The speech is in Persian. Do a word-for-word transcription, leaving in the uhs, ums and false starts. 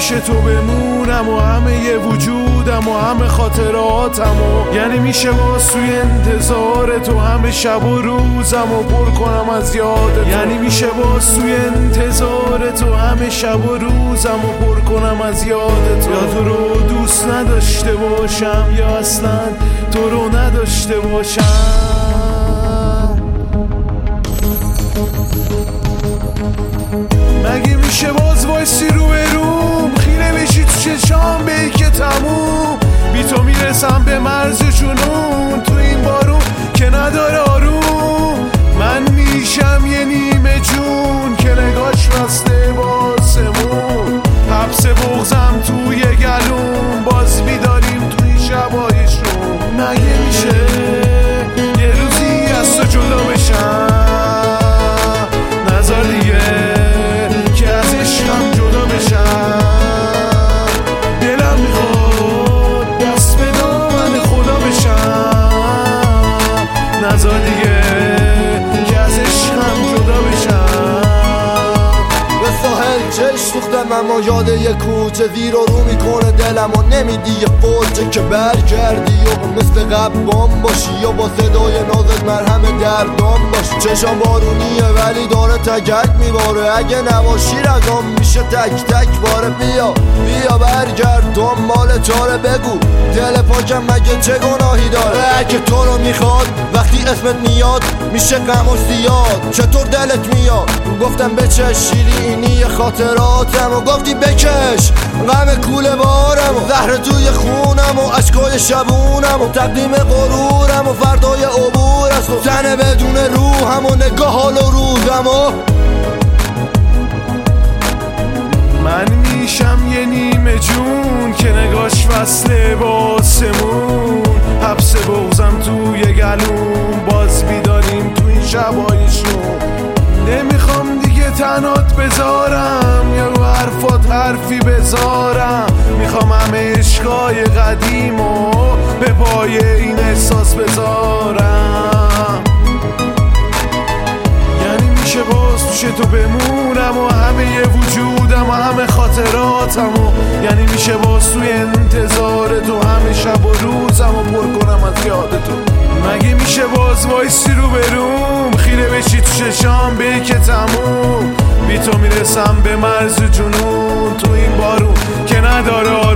پیش تو بمونم و همه ی وجودم و همه خاطراتم و یعنی میشه واسوی انتظار تو همه شب و روزم و پر کنم از یاد تو. یعنی میشه واسوی انتظار تو همه شب و روزم و پر کنم از یاد تو. یا تو رو دوست نداشته باشم یا اصلا تو رو نداشته باشم. مگه میشه باز وایسی رو به روم خیره بشی تو چشام به ای که تموم بی تو میرسم به مرز جنون تو این بارون که نداره آروم. من میشم یه نیمه جون که نگاش بسته باسمون حبس بغزم توی گلوم باز بیداریم تو این شبایشون. مگه میشه یه روزی از تو جدا بشم نظر دیگه که از عشقم جدا بشم. دلم میخواد دست به دامن خدا بشم نظر دیگه که از عشقم جدا بشم. به ساحل چش سوختم اما یاد یه کوچه زیر و رو میکنه دلم و نمیدی یه فوجه که برگردی و مثل قبل بام باشی یا با صدای نازت مرهم دردام باشی. چشام بارونیه ولی داره تگک میباره اگه نباشی رگام میشه تک تک باره. بیا بیا برگرد دنبال چاره بگو دل پاکم مگه چه گناهی داره. اگه تو رو میخواد وقتی اسمت میاد میشه غم و زیاد. چطور دلت میاد گفتم بچش شیرینی خاطراتم و گفتی بکش غم کوله بارم و زهر توی خونم و عشقای شبونم و تقدیم غرورم و فردای عبور است و تنه بدون روحم و نگاه حال و روزم و من میشم یه نیمه جون که نگاش وصله باسمون حبس بغزم توی گلوم باز بیداریم تو این شبایشون. نمیخوام دیگه تنات بذارم یا رو حرفات حرفی بذارم. میخوام همه عشقای قدیم و به پای این احساس بذارم. یعنی میشه باز پیش تو بمونم و همه ی وجودم و همه خاطراتم و یعنی میشه باز توی انتظار تو همه شب و روزم و پر کنم از یاد تو. مگه میشه باز وایسی رو به روم خیره بشی تو چشام به ای که تموم بی تو میرسم به مرز جنون تو این بارون که نداره